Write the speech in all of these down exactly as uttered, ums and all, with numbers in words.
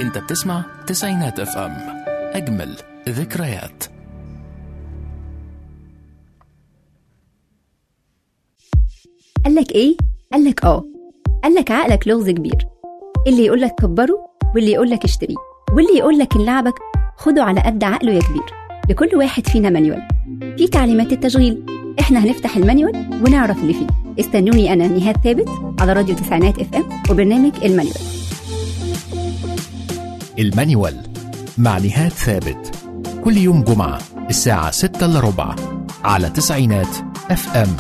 انت بتسمع تسعينات اف ام، اجمل ذكريات. قالك ايه؟ قالك اه قالك عقلك لغز كبير، اللي يقولك كبره واللي يقولك اشتريه واللي يقولك ان لعبك خده على قد عقله يا كبير. لكل واحد فينا مانيوال في تعليمات التشغيل، احنا هنفتح المانيوال ونعرف اللي فيه. استنوني انا نهاد ثابت على راديو تسعينات اف ام وبرنامج المانيوال. المانيوال مع نهاد ثابت كل يوم جمعة الساعة ستة إلا ربع على تسعينات اف ام.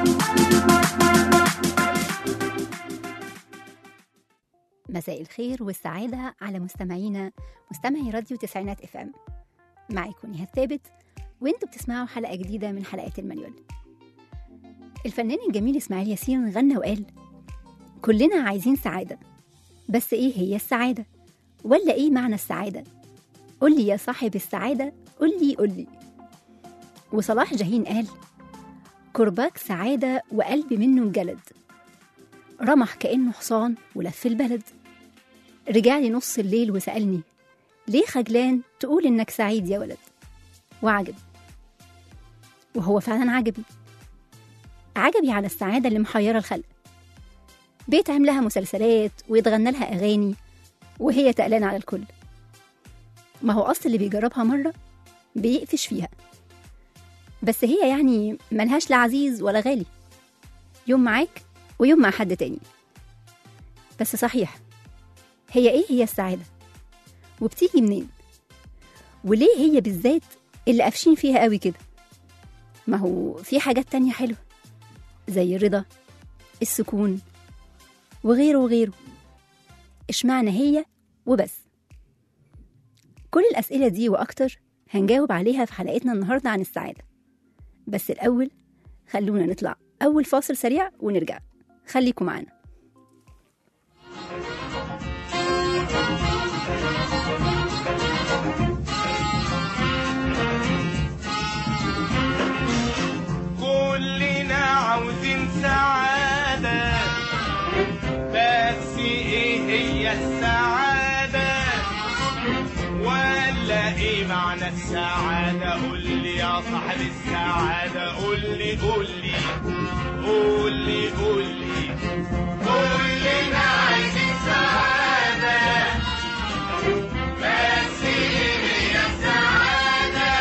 مساء الخير والسعادة على مستمعينا مستمعي راديو تسعينات اف ام. معاكم نهاد ثابت وانتوا بتسمعوا حلقة جديدة من حلقات المانيوال. الفنان الجميل اسماعيل ياسين غنى وقال: كلنا عايزين سعادة، بس ايه هي السعادة؟ ولا ايه معنى السعادة؟ قل لي يا صاحب السعادة، قل لي قل لي. وصلاح جاهين قال: كرباك سعادة وقلبي منه انجلد، رمح كأنه حصان ولف البلد، رجع لي نص الليل وسألني ليه خجلان تقول إنك سعيد يا ولد. وعجب، وهو فعلا عجبي عجبي على السعادة اللي محيرة الخلق، بيتعمل لها مسلسلات ويتغنى لها أغاني وهي تقلانة على الكل. ما هو أصل اللي بيجربها مرة بيقفش فيها، بس هي يعني ملهاش لا عزيز ولا غالي، يوم معاك ويوم مع حد تاني. بس صحيح، هي ايه هي السعادة؟ وبتيجي منين؟ وليه هي بالذات اللي قافشين فيها قوي كده؟ ما هو في حاجات تانية حلوة زي الرضا، السكون وغيره وغيره. اشمعنى هي وبس؟ كل الأسئلة دي وأكتر هنجاوب عليها في حلقتنا النهاردة عن السعادة. بس الأول خلونا نطلع أول فاصل سريع ونرجع، خليكم معانا. كلنا عاوزين سعادة، بس ايه هي السعادة؟ ولا ايه معنى السعادة؟ قول لي يا صاحب السعادة، قول لي قول لي قول لي قول لي. كلنا عايزين سعادة، بس ايه هي السعادة؟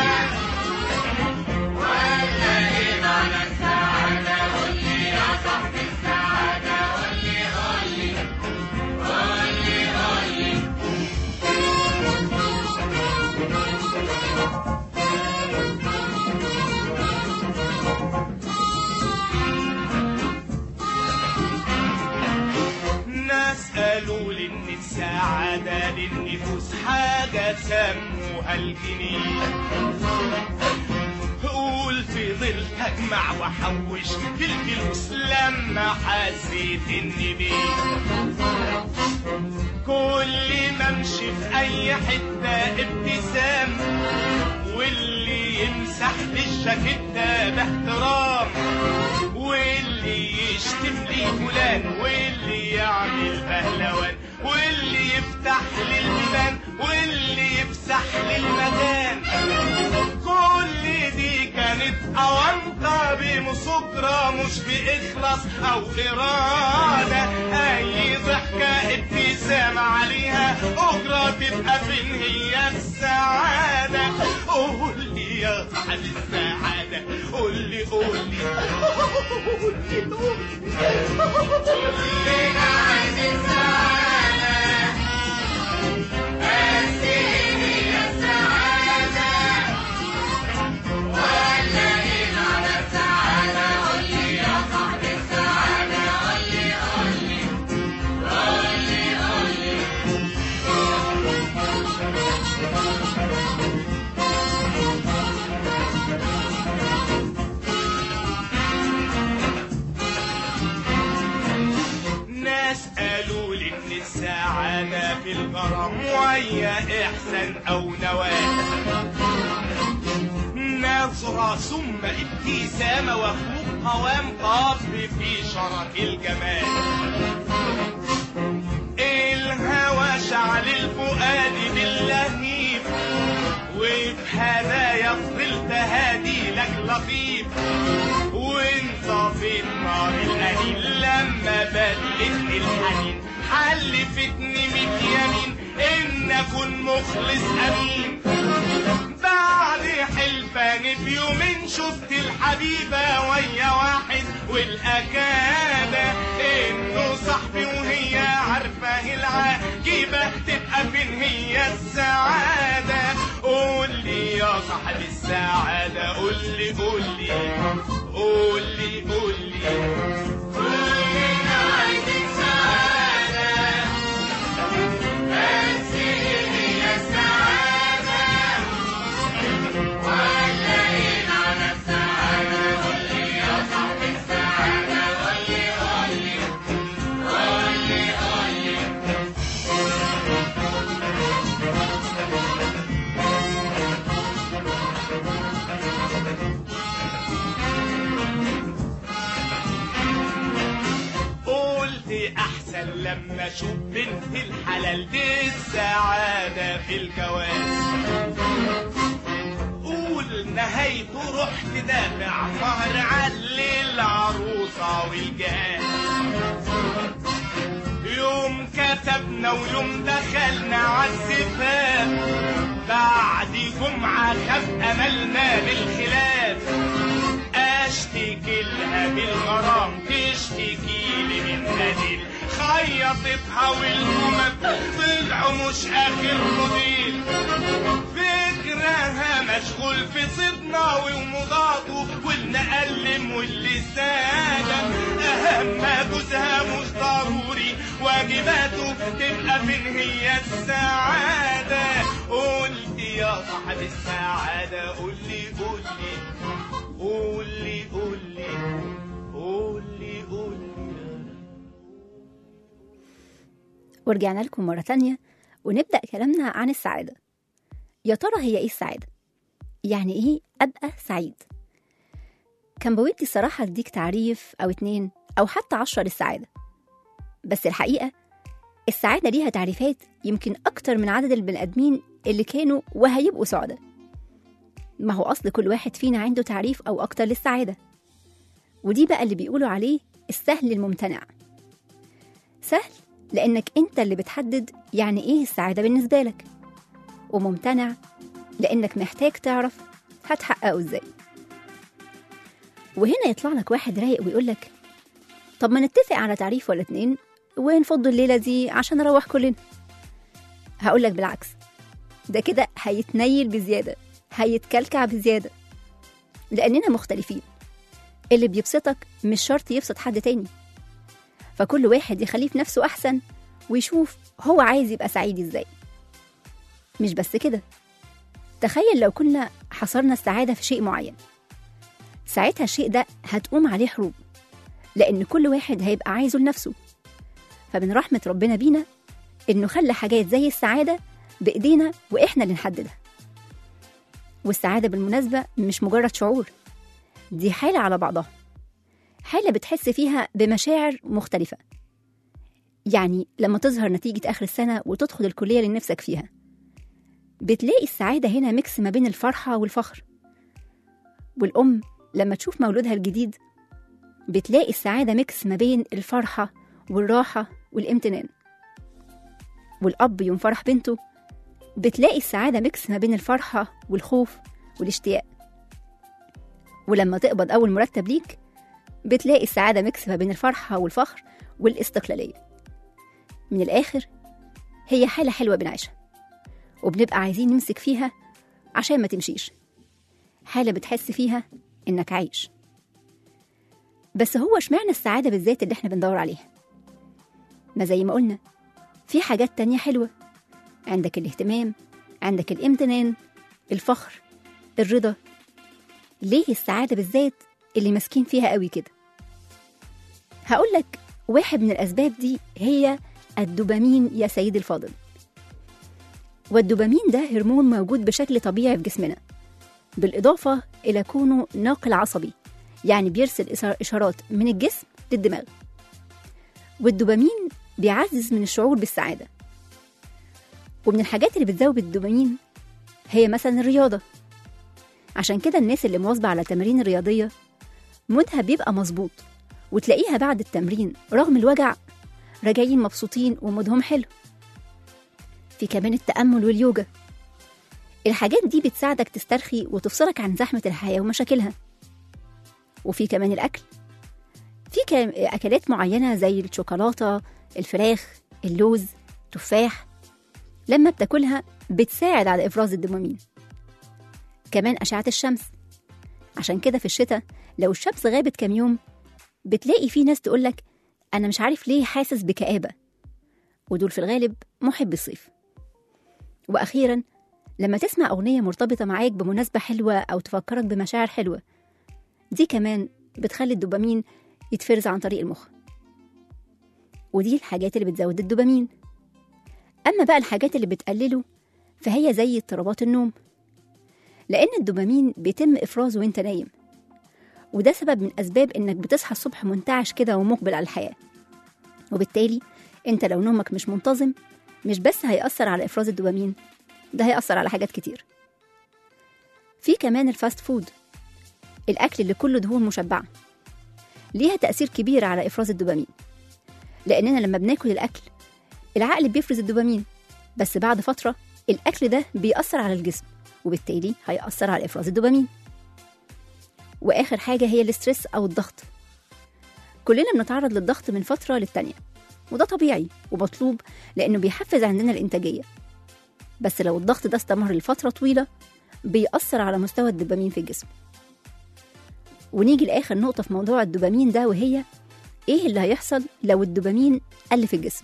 ولا ايه معنى السعادة؟ قول لي يا صاحب السعادة، قول لي قول لي قول لي قول لي. ناس قالوا لي ان السعادة للنفوس حاجة سموها الجنيه، قول في ظل اجمع وحوش في الفلوس لما حسيت اني بيه. كل ما امشي في اي حتة ابتسام، واللي يمسح لي الجاكيتة باحترام، واللي يشتم لي فلان، واللي يعمل بهلوان، واللي يفتح لي البيبان، واللي يفسح لي المكان. كل دي كانت أونطة بمسكرة، مش بإخلاص أو إرادة. أي ضحكة ابتسامة عليها أجرة، تبقى فين هي السعادة؟ قول لي يا صاحب السعادة، قول لي قول لي قول لي قول لي. كلنا عايزين سعادة، بس ايه هي السعادة؟ ولا ايه معنى السعادة؟ قول لي يا صاحب السعادة، قول لي قول لي قول لي قول لي. ناس قالوا لي ان السعادة في الغرام وهي احسان او نواه، نظرة ثم ابتسامة وخلوق قوام قصب في شرف الجمال. الهوى شعل الفرح فؤادي باللهيب، وفي هدايا فضلت هادي لك لطيف، وانطفت نار الأنين لما بدلت الحنين، حلفتني ميت يمين إن أكون مخلص أمين. بعد حلفان في يومين شفت الحبيبة ويا واحد والأكادة إنه صاحبي وهي عارفة العجيبة، تبقى فين هي السعادة؟ قول لي يا صاحب السعادة، قول لي قول لي قول لي قول لي كلنا عايزين سعادة، بس ايه هي السعادة؟ ولاقينا على السعادة، قول لي يا صاحب السعادة، قول لي قول لي قول لي قول لي. قلت احسن لما اشوف بنت الحلال دي السعادة في الجواز، قول نهايته رحت دافع مهر علي العروسة والجهاز. يوم كتبنا ويوم دخلنا عالزفاف، بعد جمعة خف أملنا بالخلاف، اشتكي لها بالغرام تشتكي لي من ناديل، خيطتها والهمم طلعوا مش اخر موديل، فكرها مشغول في صدنا ومضاده والنقلم واللسان، اهم جوزها مش ضروري واجباته، تبقى فين هي السعادة؟ قلت يا صاحب السعادة، قول لي قول لي قول لي قول لي قول لي قول لي. ورجعنا لكم مرة تانية ونبدأ كلامنا عن السعادة. يا ترى هي إيه السعادة؟ يعني إيه أبقى سعيد؟ كان بودي الصراحة أديك تعريف أو اتنين أو حتى عشرة للسعادة، بس الحقيقة السعادة ليها تعريفات يمكن أكتر من عدد البني آدمين اللي كانوا وهيبقوا سعداء. ما هو أصل كل واحد فينا عنده تعريف أو أكتر للسعادة، ودي بقى اللي بيقولوا عليه السهل الممتنع. سهل لأنك أنت اللي بتحدد يعني إيه السعادة بالنسبة لك، وممتنع لأنك محتاج تعرف هتحققه إزاي. وهنا يطلع لك واحد رايق ويقولك طب ما نتفق على تعريف ولا اتنين ونفض الليلة دي عشان نروح كلنا. هقولك بالعكس، ده كده هيتنيل بزيادة، هيتكلكع بزيادة، لأننا مختلفين. اللي بيبسطك مش شرط يبسط حد تاني، فكل واحد يخليه في نفسه أحسن ويشوف هو عايز يبقى سعيد إزاي. مش بس كده، تخيل لو كنا حصرنا السعادة في شيء معين، ساعتها الشيء ده هتقوم عليه حروب، لأن كل واحد هيبقى عايزه لنفسه. فمن رحمة ربنا بينا إنه خلى حاجات زي السعادة بإيدينا وإحنا اللي نحددها. والسعادة بالمناسبة مش مجرد شعور، دي حالة على بعضها، حالة بتحس فيها بمشاعر مختلفة. يعني لما تظهر نتيجة آخر السنة وتدخل الكلية اللي نفسك فيها، بتلاقي السعادة هنا ميكس ما بين الفرحة والفخر. والأم لما تشوف مولودها الجديد بتلاقي السعادة ميكس ما بين الفرحة والراحة والامتنان. والأب يوم فرح بنته بتلاقي السعادة ميكس ما بين الفرحة والخوف والاشتياق. ولما تقبض أول مرتب ليك بتلاقي السعادة ميكس ما بين الفرحة والفخر والاستقلالية. من الآخر هي حالة حلوة بنعيشها وبنبقى عايزين نمسك فيها عشان ما تمشيش، حالة بتحس فيها إنك عايش. بس هو اشمعنى السعادة بالذات اللي احنا بندور عليها؟ ما زي ما قلنا في حاجات تانية حلوة، عندك الاهتمام، عندك الامتنان، الفخر، الرضا. ليه السعادة بالذات اللي ماسكين فيها قوي كده؟ هقولك واحد من الأسباب دي هي الدوبامين يا سيدي الفاضل. والدوبامين ده هرمون موجود بشكل طبيعي في جسمنا، بالإضافة إلى كونه ناقل عصبي، يعني بيرسل إشارات من الجسم للدماغ. والدوبامين بيعزز من الشعور بالسعادة. ومن الحاجات اللي بتزود الدوبامين هي مثلا الرياضة. عشان كده الناس اللي مواظبة على تمارين رياضية مودها بيبقى مظبوط، وتلاقيها بعد التمرين رغم الوجع راجعين مبسوطين ومودهم حلو. في كمان التأمل واليوجا، الحاجات دي بتساعدك تسترخي وتفصلك عن زحمة الحياة ومشاكلها. وفي كمان الأكل، في أكلات معينة زي الشوكولاتة، الفراخ، اللوز، تفاح، لما بتاكلها بتساعد على إفراز الدوبامين. كمان أشعة الشمس، عشان كده في الشتاء لو الشمس غابت كام يوم بتلاقي في ناس تقولك أنا مش عارف ليه حاسس بكآبة، ودول في الغالب محب الصيف. وأخيرا لما تسمع أغنية مرتبطة معاك بمناسبة حلوة أو تفكرك بمشاعر حلوة، دي كمان بتخلي الدوبامين يتفرز عن طريق المخ. ودي الحاجات اللي بتزود الدوبامين. أما بقى الحاجات اللي بتقلله فهي زي اضطرابات النوم، لأن الدوبامين بيتم إفرازه وانت نايم، وده سبب من أسباب إنك بتصحى الصبح منتعش كده ومقبل على الحياة. وبالتالي انت لو نومك مش منتظم مش بس هيأثر على إفراز الدوبامين، ده هيأثر على حاجات كتير. في كمان الفاست فود، الأكل اللي كله دهون مشبعة، ليها تأثير كبير على إفراز الدوبامين، لأننا لما بناكل الأكل العقل بيفرز الدوبامين، بس بعد فترة الأكل ده بيأثر على الجسم وبالتالي هيأثر على إفراز الدوبامين. وآخر حاجة هي الاسترس أو الضغط. كلنا بنتعرض للضغط من فترة للتانية، وده طبيعي ومطلوب لأنه بيحفز عندنا الإنتاجية، بس لو الضغط ده استمر لفترة طويلة بيأثر على مستوى الدوبامين في الجسم. ونيجي لآخر نقطة في موضوع الدوبامين ده، وهي إيه اللي هيحصل لو الدوبامين قل في الجسم.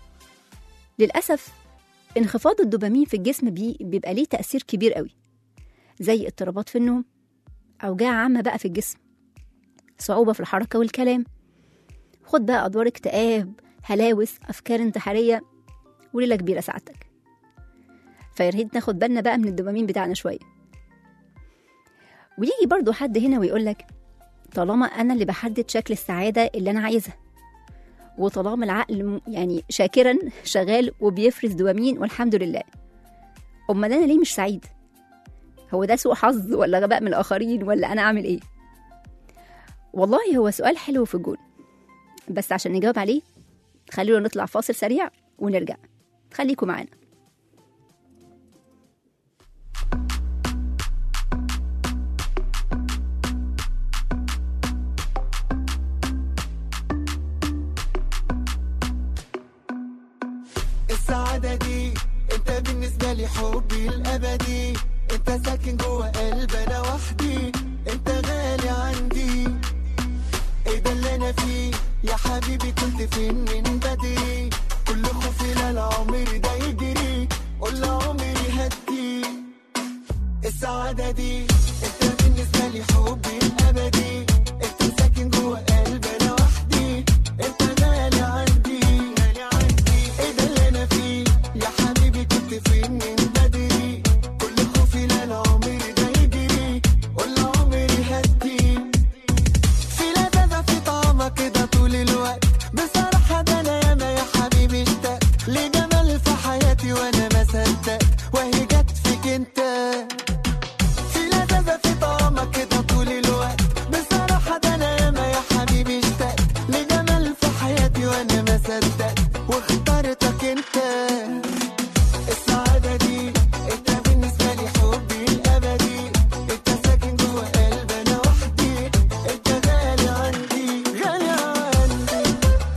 للأسف انخفاض الدوبامين في الجسم بي بيبقى ليه تأثير كبير قوي، زي اضطرابات في النوم، أوجاع عامة بقى في الجسم، صعوبة في الحركة والكلام، خد بقى أدوار اكتئاب، هلاوس، أفكار انتحارية، وليلة كبيرة سعادتك. فياريت ناخد بالنا بقى من الدوبامين بتاعنا شوية. ويجي برضو حد هنا ويقولك طالما أنا اللي بحدد شكل السعادة اللي أنا عايزها، وطالما العقل يعني شاكرا شغال وبيفرز دوبامين والحمد لله، أمال أنا ليه مش سعيد؟ هو ده سوء حظ ولا غباء من الآخرين ولا أنا أعمل إيه؟ والله هو سؤال حلو في الجون، بس عشان نجاوب عليه خلينا نطلع فاصل سريع ونرجع. خليكم معانا. السعادة دي انت بالنسبة لي حبي الأبدي، انت ساكن جوه قلب انا وحدي، انت غالي عندي. ايه ده اللي انا فيه يا حبيبي، كنت فين من بدري؟ كل خوفي لا العمر ده يجري، قول عمري هدي. السعادة دي انت بالنسبة لي حبي الأبدي، انت ساكن جوه قلب انا وحدي، انت غالي عندي. ايه ده اللي انا فيه يا حبيبي، كنت فين من بدري؟ كل خوفي لا العمر ده يجري، قول عمري هدي. في لذاذة في طعمك كده طول الوقت، بصراحة ده انا ياما يا حبيبي اشتقت لجمال في حياتي وانا ما صدقت، وهي جت فيك انت. في لذاذة في طعمك كده طول الوقت، بصراحة ده انا ياما يا حبيبي اشتقت لجمال في حياتي وانا ما صدقت، واخترتك انت. السعادة دي انت بالنسبة لي حبي الأبدي، انت ساكن جوه قلب انا وحدي، انت غالي عندي غالي عندي.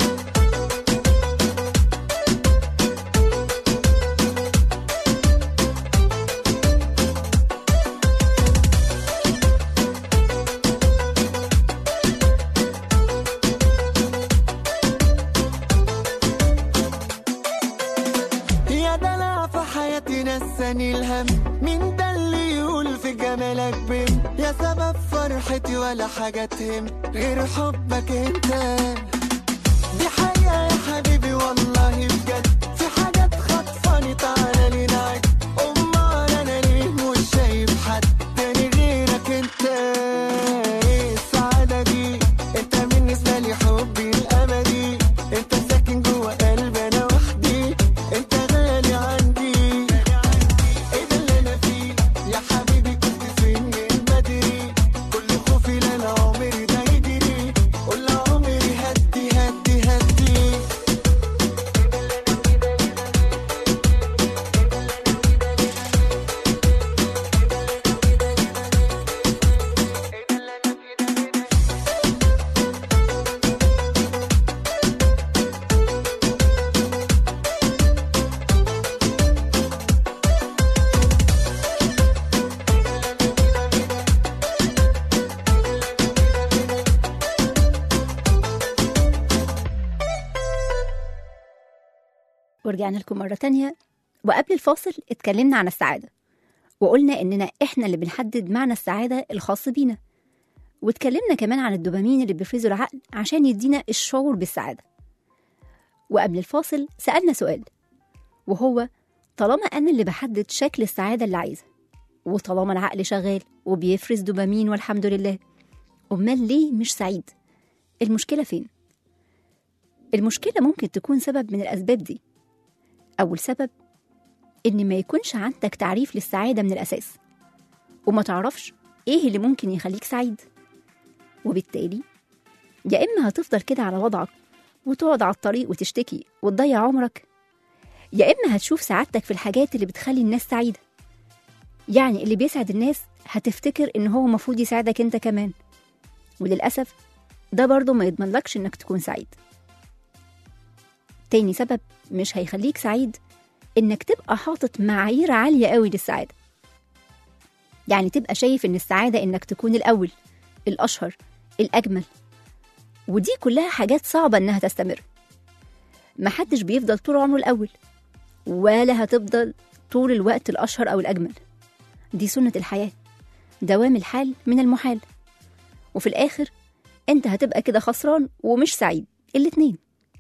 يا دلع في حياتي نساني الهم، مين ده اللي يقول في جمالك بين؟ يا سبب فرحتي ولا حاجة تهم غير حبك انت. دي حقيقة يا حبيبي والله بجد، في حاجات خطفاني تعالى لي نعد، أمال أنا ليه مش شايف حد تاني غيرك انت. ايه السعادة دي انت بالنسبة لي حبي الأبدي، انت ساكن جوه قلب انا وحدي، انت غالي عندي. ورجعنا لكم مرة تانية. وقبل الفاصل اتكلمنا عن السعادة، وقلنا إننا إحنا اللي بنحدد معنى السعادة الخاص بينا، واتكلمنا كمان عن الدوبامين اللي بيفرزه العقل عشان يدينا الشعور بالسعادة. وقبل الفاصل سألنا سؤال، وهو طالما أنا اللي بحدد شكل السعادة اللي عايزة، وطالما العقل شغال وبيفرز دوبامين والحمد لله، أمال ليه مش سعيد؟ المشكلة فين؟ المشكلة ممكن تكون سبب من الأسباب دي. أول سبب إن ما يكونش عندك تعريف للسعادة من الأساس، وما تعرفش إيه اللي ممكن يخليك سعيد، وبالتالي يا إما هتفضل كده على وضعك وتقعد على الطريق وتشتكي وتضيع عمرك، يا إما هتشوف سعادتك في الحاجات اللي بتخلي الناس سعيدة. يعني اللي بيسعد الناس هتفتكر إن هو مفروض يساعدك أنت كمان، وللأسف ده برضو ما يضمنلكش إنك تكون سعيد. تاني سبب مش هيخليك سعيد إنك تبقى حاطط معايير عالية قوي للسعادة. يعني تبقى شايف إن السعادة إنك تكون الأول، الأشهر، الأجمل، ودي كلها حاجات صعبة إنها تستمر. محدش بيفضل طول عمره الأول، ولا هتفضل طول الوقت الأشهر أو الأجمل. دي سنة الحياة، دوام الحال من المحال، وفي الآخر أنت هتبقى كده خسران ومش سعيد، الاتنين.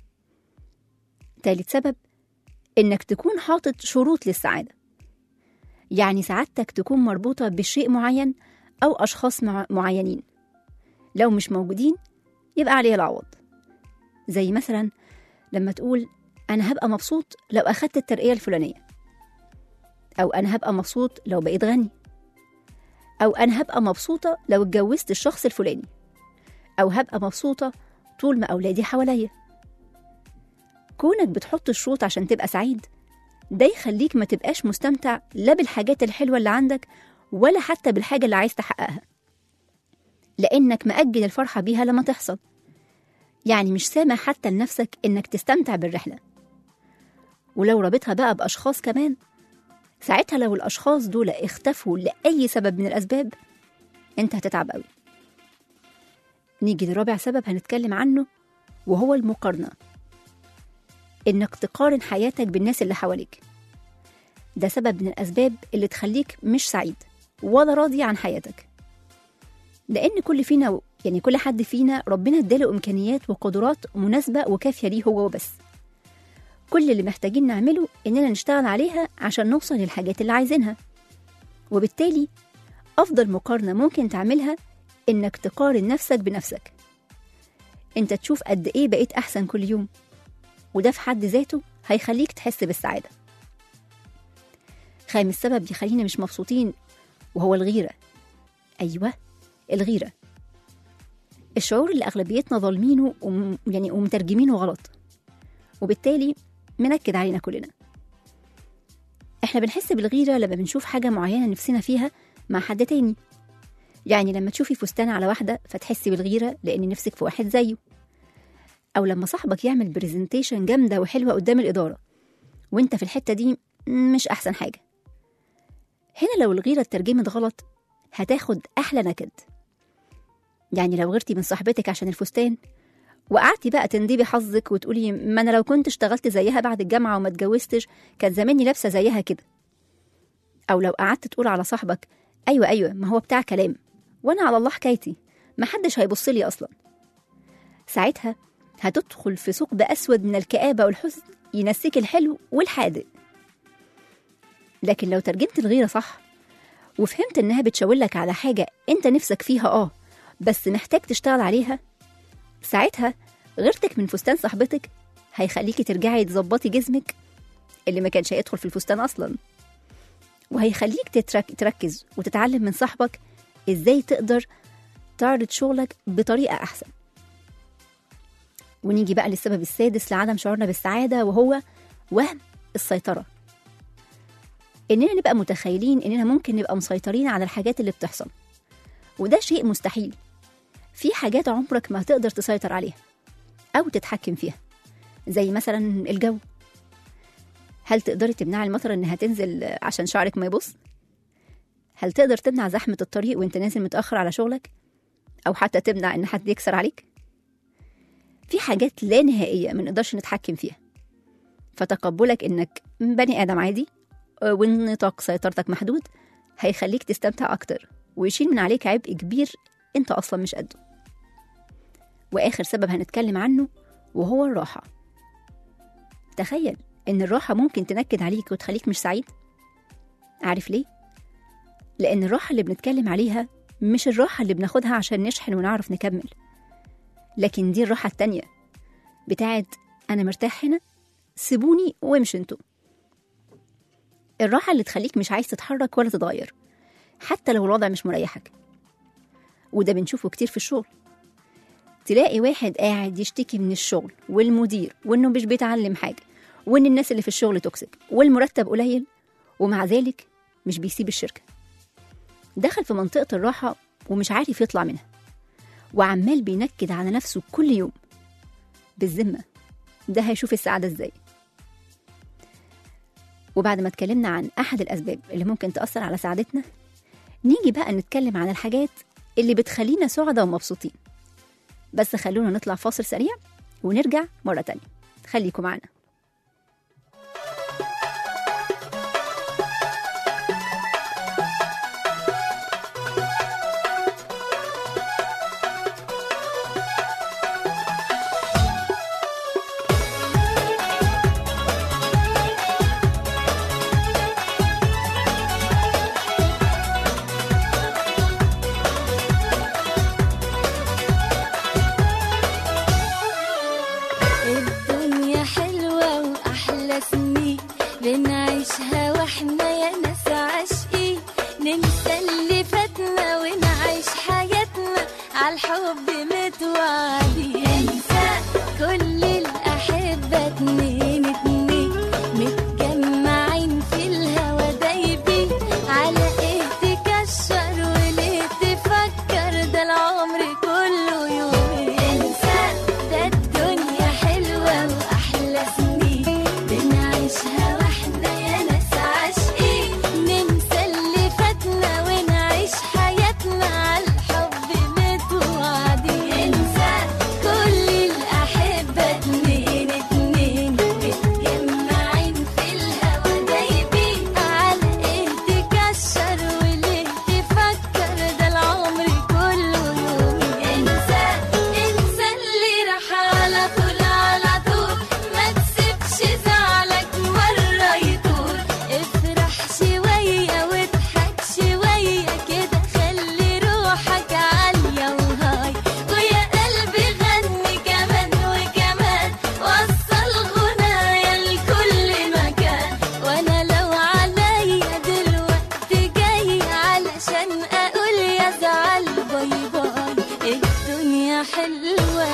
تالت سبب إنك تكون حاطط شروط للسعادة، يعني سعادتك تكون مربوطة بشيء معين أو أشخاص مع معينين، لو مش موجودين يبقى عليه العوض. زي مثلا لما تقول أنا هبقى مبسوط لو أخدت الترقية الفلانية، أو أنا هبقى مبسوط لو بقيت غني، أو أنا هبقى مبسوطة لو اتجوزت الشخص الفلاني، أو هبقى مبسوطة طول ما أولادي حواليا. كونك بتحط الشروط عشان تبقى سعيد، ده يخليك ما تبقاش مستمتع لا بالحاجات الحلوة اللي عندك ولا حتى بالحاجة اللي عايز تحققها، لأنك مأجل الفرحة بيها لما تحصل. يعني مش سامح حتى لنفسك إنك تستمتع بالرحلة. ولو رابطها بقى بأشخاص كمان، ساعتها لو الأشخاص دول اختفوا لأي سبب من الأسباب، أنت هتتعب قوي. نيجي لرابع سبب هنتكلم عنه، وهو المقارنة. إنك تقارن حياتك بالناس اللي حواليك، ده سبب من الأسباب اللي تخليك مش سعيد ولا راضي عن حياتك. لأن كل فينا يعني كل حد فينا ربنا اداله إمكانيات وقدرات مناسبة وكافية ليه هو وبس. كل اللي محتاجين نعمله إننا نشتغل عليها عشان نوصل للحاجات اللي عايزينها. وبالتالي أفضل مقارنة ممكن تعملها إنك تقارن نفسك بنفسك. أنت تشوف قد إيه بقيت أحسن كل يوم، وده في حد ذاته هيخليك تحس بالسعادة. خامس سبب يخلينا مش مبسوطين وهو الغيرة. أيوة، الغيرة، الشعور اللي أغلبيتنا ظالمينه وم... يعني ومترجمينه غلط، وبالتالي منكد علينا كلنا. احنا بنحس بالغيرة لما بنشوف حاجة معينة نفسنا فيها مع حد تاني. يعني لما تشوفي فستان على واحدة فتحسي بالغيرة لأن نفسك في واحد زيه، أو لما صاحبك يعمل بريزنتيشن جامدة وحلوة قدام الإدارة وانت في الحتة دي مش أحسن حاجة. هنا لو الغيرة اترجمت غلط هتاخد أحلى نكد. يعني لو غيرتي من صاحبتك عشان الفستان وقعدتي بقى تندبي حظك وتقولي ما أنا لو كنت اشتغلت زيها بعد الجامعة وما اتجوزتش كان زماني لابسة زيها كده. أو لو قعدت تقول على صاحبك أيوة أيوة ما هو بتاع كلام وأنا على الله حكايتي ما حدش هيبصلي أصلا، ساعتها هتدخل في ثقب أسود من الكآبة والحزن ينسيك الحلو والحادق. لكن لو ترجمت الغيرة صح وفهمت إنها بتشاولك على حاجة أنت نفسك فيها آه بس محتاج تشتغل عليها، ساعتها غيرتك من فستان صاحبتك هيخليكي ترجعي تظبطي جسمك اللي ما كانش هيدخل في الفستان أصلا، وهيخليك تترك تركز وتتعلم من صاحبك إزاي تقدر تعرض شغلك بطريقة أحسن. ونيجي بقى للسبب السادس لعدم شعورنا بالسعادة، وهو وهم السيطرة. إننا نبقى متخيلين إننا ممكن نبقى مسيطرين على الحاجات اللي بتحصل، وده شيء مستحيل. في حاجات عمرك ما هتقدر تسيطر عليها أو تتحكم فيها، زي مثلا الجو. هل تقدري تمنع المطر إنها تنزل عشان شعرك ما يبص؟ هل تقدر تمنع زحمة الطريق وإنت نازل متأخر على شغلك؟ أو حتى تمنع إن حد يكسر عليك؟ في حاجات لا نهائية ما نقدرش نتحكم فيها، فتقبلك إنك بني آدم عادي وإن نطاق سيطرتك محدود هيخليك تستمتع أكتر ويشيل من عليك عبء كبير أنت أصلا مش قده. وآخر سبب هنتكلم عنه وهو الراحة. تخيل إن الراحة ممكن تنكد عليك وتخليك مش سعيد. عارف ليه؟ لأن الراحة اللي بنتكلم عليها مش الراحة اللي بناخدها عشان نشحن ونعرف نكمل، لكن دي الراحة التانية بتاعت أنا مرتاح هنا، سيبوني وامشي انتوا. الراحة اللي تخليك مش عايز تتحرك ولا تتغير حتى لو الوضع مش مريحك. وده بنشوفه كتير في الشغل. تلاقي واحد قاعد يشتكي من الشغل والمدير وإنه مش بيتعلم حاجة وإن الناس اللي في الشغل توكسيك والمرتب قليل، ومع ذلك مش بيسيب الشركة. دخل في منطقة الراحة ومش عارف يطلع منها، وعمال بينكد على نفسه كل يوم. بالذمة ده هيشوف السعادة ازاي؟ وبعد ما اتكلمنا عن أحد الأسباب اللي ممكن تأثر على سعادتنا، نيجي بقى نتكلم عن الحاجات اللي بتخلينا سعداء ومبسوطين. بس خلونا نطلع فاصل سريع ونرجع مرة تانية. خليكم معنا. الدنيا حلوة وأحلى سنين بنعيشها واحنا يا ناس عاشقين، ننسى اللي فاتنا ونعيش حياتنا عالحب متوعدين. انسى كل الأحبة اتنين اتنين متجمعين في الهوا دايبين، على ايه تكشر وليه تفكر؟ ده العمر كله يومين. انسى ده الدنيا حلوة وأحلى سنين بنعيشها واحنا يا ناس عاشقين، ننسى اللي فاتنا ونعيش حياتنا عالحب متوعدين. انسى كل الأحبة اتنين اتنين متجمعين في الهوا دايبين، على ايه تكشر وليه تفكر؟ ده العمر كله يومين. انسى انسى اللي راح على طول على طول، ما تسيبش زعلك مرة يطول. افرح شوية واضحك شوية كده، خلي روحك عالية وهاي، ويا قلبي غني كمان وكمان، وصل غنايا لكل مكان. وانا لو عليا دلوقتي جاي علشان اقول يا زعل باي باي، الدنيا حلوة.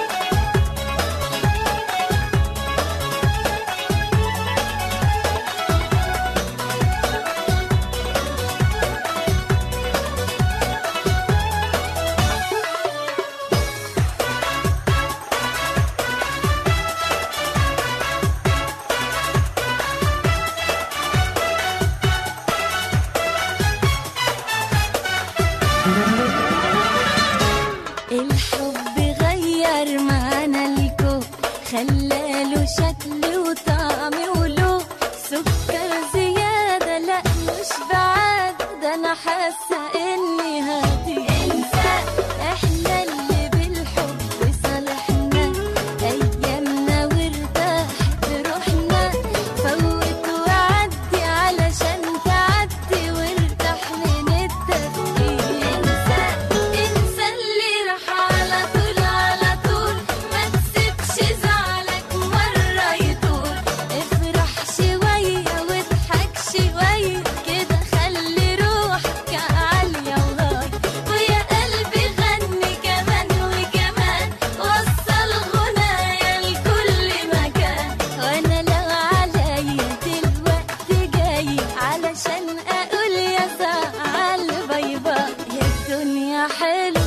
الحب غير معانا الكون، خلاله شكل وطعم ولون، سكر زيادة لا مش بعاد، ده أنا حاسة إني هادي. انسى إحنا اللي بالحب صالحنا، أيامنا وارتاحت روحنا، فوت وعدي علشان تعدي وارتاح من التفكير. انسى انسى اللي راح على طول على طول، ما تسيبش زعلك مرة يطول. افرح شوية واضحك شوية كده، خلي روحك عالية وهاي، ويا قلبي غني كمان وكمان، وصل غنايا لكل مكان. وانا لو عليا دلوقتي جاي علشان اقول يا زعل باي باي، يا الدنيا حلوة.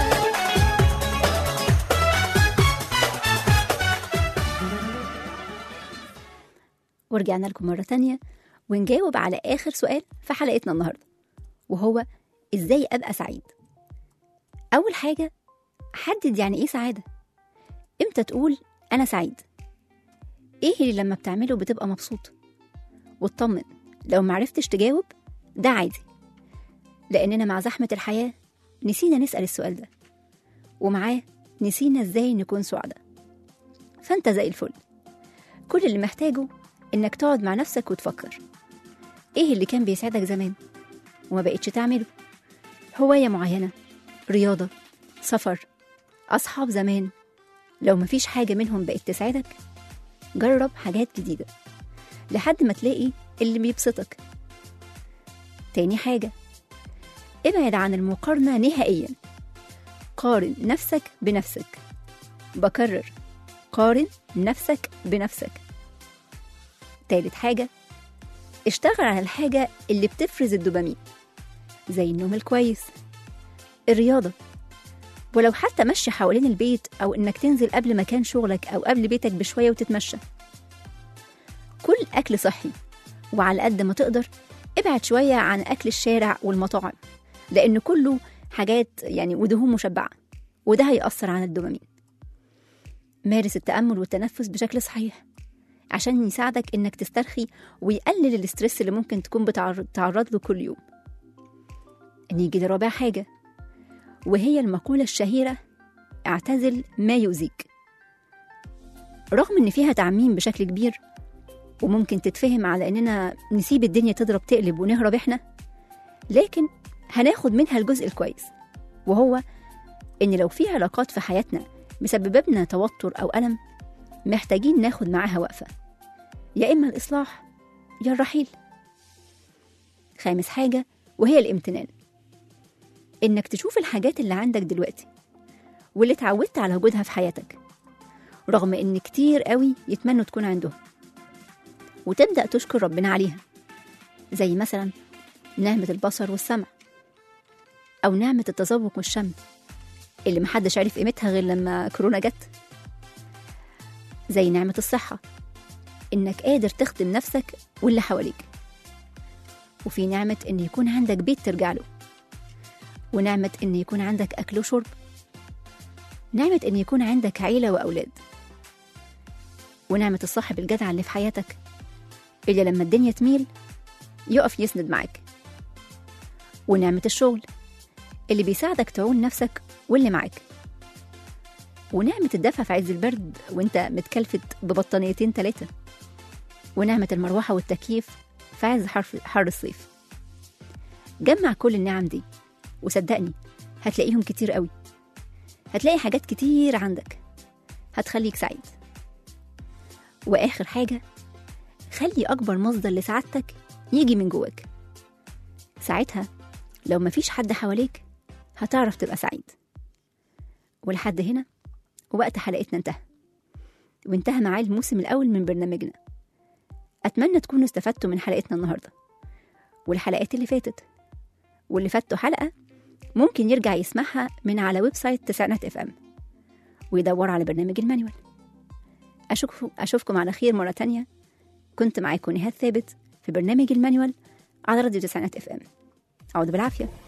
ورجعنا لكم مرة تانية ونجاوب على آخر سؤال في حلقتنا النهاردة، وهو إزاي أبقى سعيد؟ أول حاجة، حدد يعني إيه سعادة. إمتى تقول أنا سعيد؟ إيه اللي لما بتعمله بتبقى مبسوط؟ واطمن، لو معرفتش تجاوب ده عادي، لأننا مع زحمة الحياة نسينا نسأل السؤال ده، ومعاه نسينا إزاي نكون سعداء. فأنت زي الفل، كل اللي محتاجه إنك تقعد مع نفسك وتفكر إيه اللي كان بيسعدك زمان وما بقيتش تعمله. هواية معينة، رياضة، سفر، أصحاب زمان. لو مفيش حاجة منهم بقت تسعدك، جرب حاجات جديدة لحد ما تلاقي اللي بيبسطك. تاني حاجة، ابعد عن المقارنة نهائيا. قارن نفسك بنفسك. بكرر، قارن نفسك بنفسك. تالت حاجة، اشتغل على الحاجة اللي بتفرز الدوبامين، زي النوم الكويس، الرياضة، ولو حتى مشي حوالين البيت أو إنك تنزل قبل مكان شغلك أو قبل بيتك بشوية وتتمشى. كل أكل صحي، وعلى قد ما تقدر ابعد شوية عن أكل الشارع والمطاعم، لأن كله حاجات يعني ودهون مشبعة، وده هيأثر على الدوبامين. مارس التأمل والتنفس بشكل صحيح عشان يساعدك إنك تسترخي ويقلل الاسترس اللي ممكن تكون بتعرض له كل يوم. نيجي لرابع حاجة، وهي المقولة الشهيرة: اعتزل ما يؤذيك. رغم إن فيها تعميم بشكل كبير وممكن تتفهم على إننا نسيب الدنيا تضرب تقلب ونهرب إحنا، لكن هناخد منها الجزء الكويس، وهو إن لو في علاقات في حياتنا مسببة لنا توتر أو ألم، محتاجين ناخد معاها وقفة، يا إما الإصلاح يا الرحيل. خامس حاجة وهي الامتنان، إنك تشوف الحاجات اللي عندك دلوقتي واللي اتعودت على وجودها في حياتك، رغم إن كتير قوي يتمنوا تكون عندهم، وتبدأ تشكر ربنا عليها، زي مثلا نعمة البصر والسمع، أو نعمة التذوق والشم اللي محدش عارف قيمتها غير لما كورونا جت، زي نعمة الصحة إنك قادر تخدم نفسك واللي حواليك، وفي نعمة إن يكون عندك بيت ترجع له، ونعمة إن يكون عندك أكل وشرب، نعمة إن يكون عندك عيلة وأولاد، ونعمة الصاحب الجدع اللي في حياتك اللي لما الدنيا تميل يقف يسند معاك، ونعمة الشغل اللي بيساعدك تعون نفسك واللي معاك، ونعمة الدفء في عز البرد وانت متكلفت ببطانيتين تلاتة، ونعمة المروحة والتكييف في عز حر الصيف. جمع كل النعم دي وصدقني هتلاقيهم كتير قوي، هتلاقي حاجات كتير عندك هتخليك سعيد. وآخر حاجة، خلي أكبر مصدر لسعادتك يجي من جواك، ساعتها لو مفيش حد حواليك هتعرف تبقى سعيد. ولحد هنا وقت حلقتنا انتهى، وانتهى معاه الموسم الأول من برنامجنا. أتمنى تكونوا استفدتوا من حلقتنا النهاردة والحلقات اللي فاتت، واللي فاتوا حلقة ممكن يرجع يسمعها من على ويب سايت تسعينات اف ام ويدور على برنامج المانيوال. أشوفكم, أشوفكم على خير مرة تانية. كنت معاكم نهاد ثابت في برنامج المانيوال على راديو تسعينات اف ام. أعود بالعافية.